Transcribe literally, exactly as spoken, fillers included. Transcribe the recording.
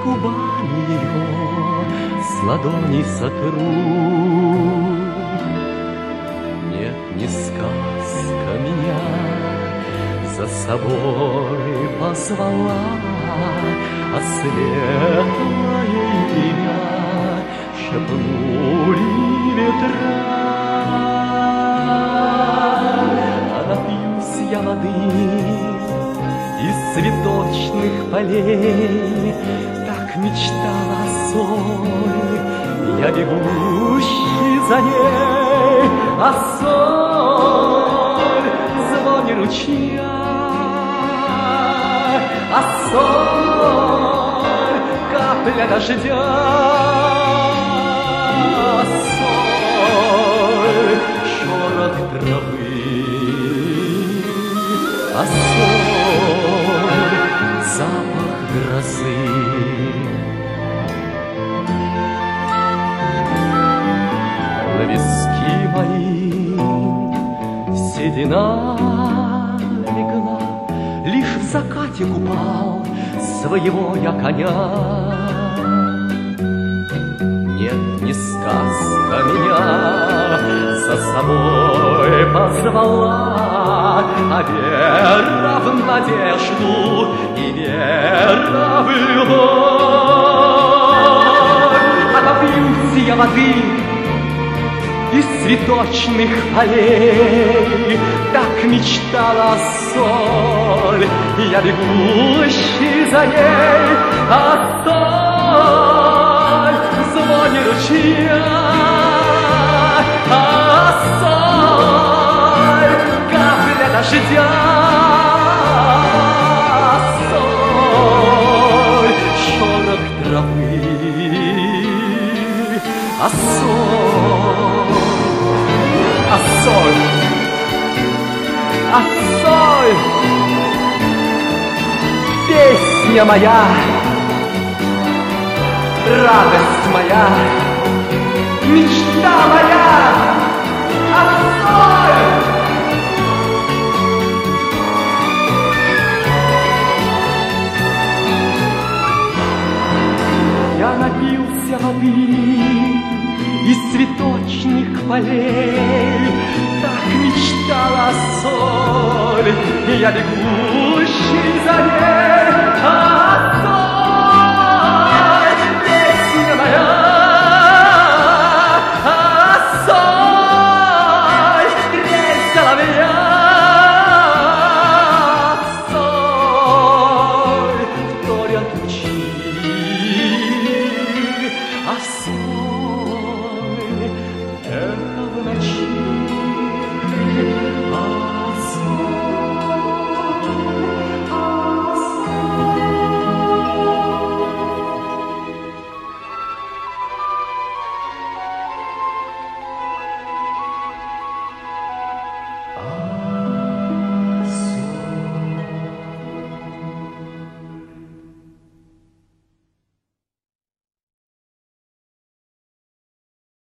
губами ее с ладоней сотру. Нет, не сказка меня за собой позвала, а светлое имя шепнули ветра. А напьюсь я воды из цветочных полей, так мечтала соль, я бегущий за ней, а соль в звоне ручья, а соль капля дождя, а соль шорох травы, а соль запах грозы. На виски мои седина легла, лишь в закате купал своего я коня. Нет, не сказка меня за собой позвала, а вера в надежду и вера в любовь. А напьюсь я воды из цветочных полей, так мечтала соль, я бегущий за ней, а соль в звоне ручья, а соль капля дождя, а соль шорох травы, а соль, а соль, а соль, песня моя, радость моя, мечта моя, а соль. Я напился воды из цветочных полей, так мечтала соль, я бегущий за ней,